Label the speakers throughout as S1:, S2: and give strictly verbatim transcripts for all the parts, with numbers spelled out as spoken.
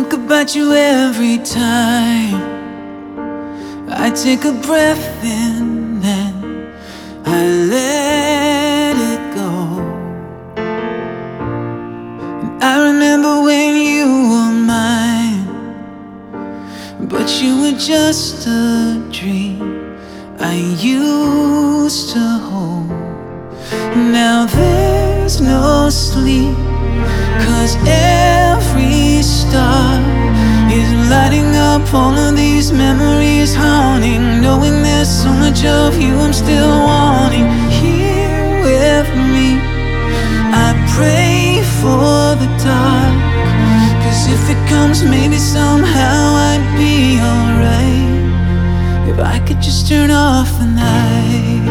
S1: think about you every time I take a breath in and I let it go. And I remember when you were mine, but you were just a dream I used to hold. Now there's no sleep, 'cause every star is lighting up all of these memories, haunting, knowing there's so much of you I'm still wanting. Here with me, I pray for the dark, 'cause if it comes, maybe somehow I'd be alright if I could just turn off the night.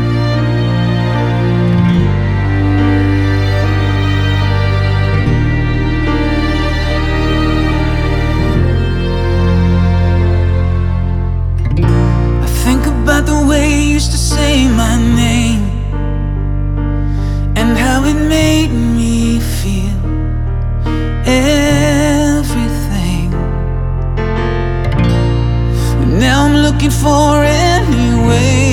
S1: About the way you used to say my name and how it made me feel everything. Now I'm looking for any way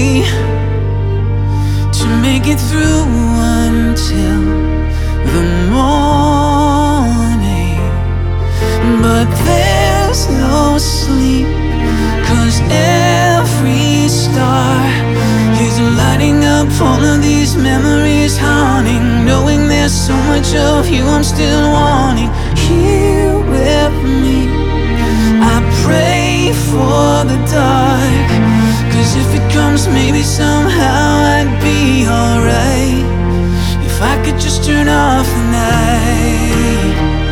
S1: to make it through until the morning, but there's no sleep, 'cause every star is lighting up all of these memories, haunting, knowing there's so much of you I'm still wanting. Here with me, I pray for the dark, 'cause if it comes, maybe somehow I'd be alright if I could just turn off the night.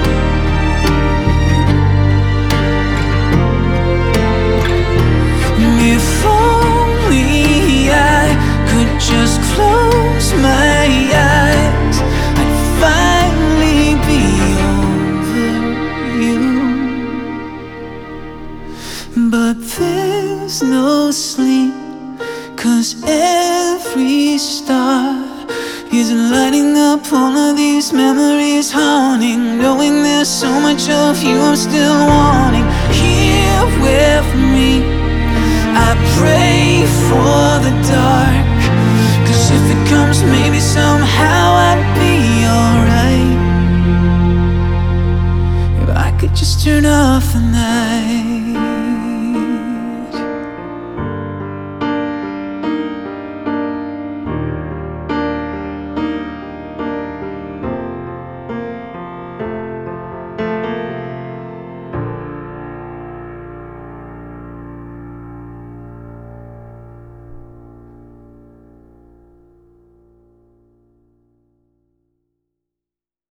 S1: If only I could just close my eyes, I'd finally be over you. But there's no sleep, 'cause every star is lighting up all of these memories, haunting, knowing there's so much of you I'm still wanting. Here with me, I pray for the dark, 'cause if it comes, maybe somehow I'd be alright if I could just turn off the night.